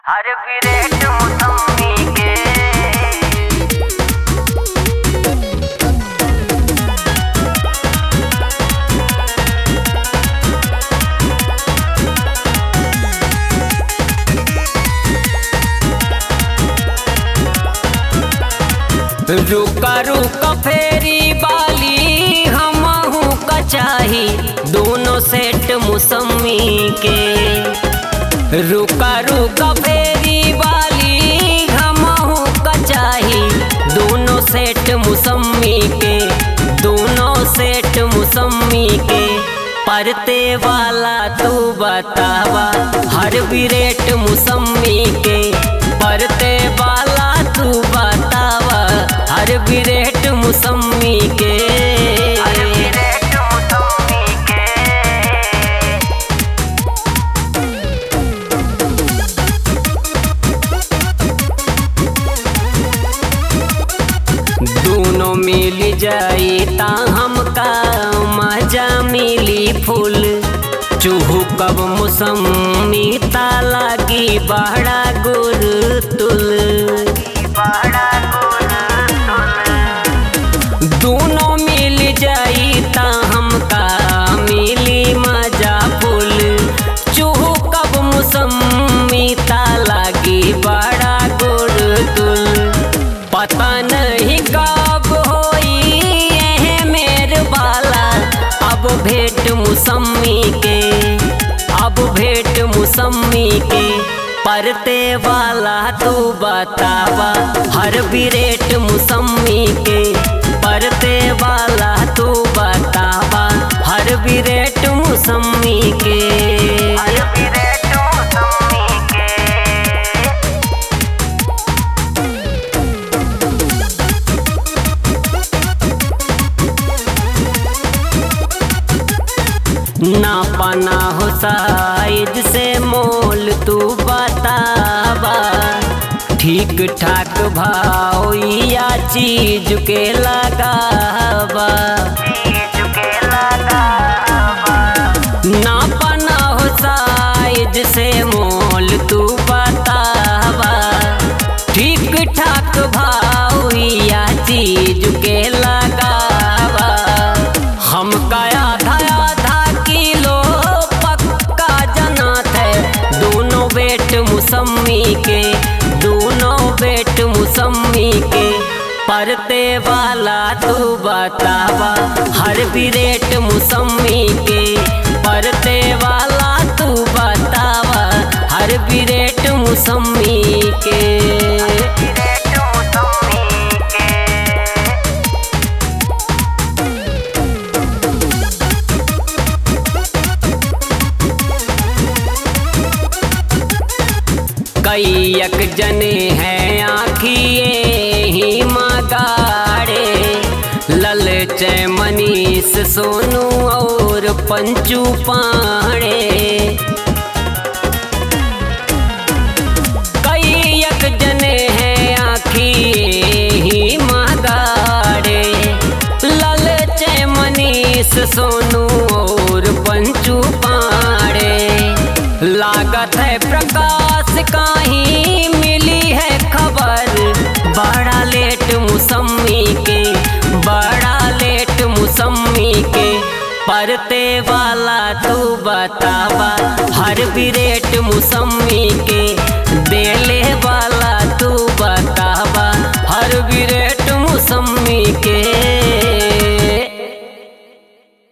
हर विरेट मौसमी के रुका रुका फेरी बाली हमहू कचाही दोनों सेट मौसमी के। रुका रुका फेरी बाली हमहू कचाही दोनों सेट मौसमी के, दोनों सेट मौसमी के। परते वाला तू बतावा हर विरेट मौसमी के, परते वाला तू बतावा हर विरेट मौसमी के। हर विरेट मौसमी के दोनों मिल जाई ता हमका मजा मिली फूल। चूहू कब मौसमी ता लागी बड़ा गुर तुल। दोनों मिल जाई ता हमका मिली मजा फूल। चूहू कब मौसमी ता लागी बड़ा गुर तुल। पता नहीं कब होई यह मेर बाला अब भेंट मौसमी के, अब भेंट मौसमी के। परते वाला तू बतावा हर विरेट मौसमी के, परते वाला तू बतावा हर विरेट मौसमी के। हर विरेट मौसमी के ना पाना हो साइज से मोल तू बतावा। ठीक ठाक भाव या चीज के लगावा। ना पाना हो साइज से मोल तू बतावा। ठीक ठाक भाव या चीज के लगावा। हमका आधा आधा किलो पक्का जनात है दोनों बेट मौसमी के, दोनों बेट मौसमी के। परते वाला तू बतावा हर विरेट मौसमी के, परते वाला तू बतावा हर विरेट मौसमी के। कईयक जने हैं आँखिए ही मगाड़े। ललच मनीष सोनू और पंचू पाड़े। कईयक जने हैं आँखिए ही मगाड़े। ललच मनीष सोनू और पंचू पाड़े। लागत है प्रकाश कहीं मिली है खबर बड़ा लेट मौसमी के, बड़ा लेट मौसमी के। परते वाला तू बतावा हर विरेट मौसमी के, देले वाला तू बतावा हर विरेट मौसमी के।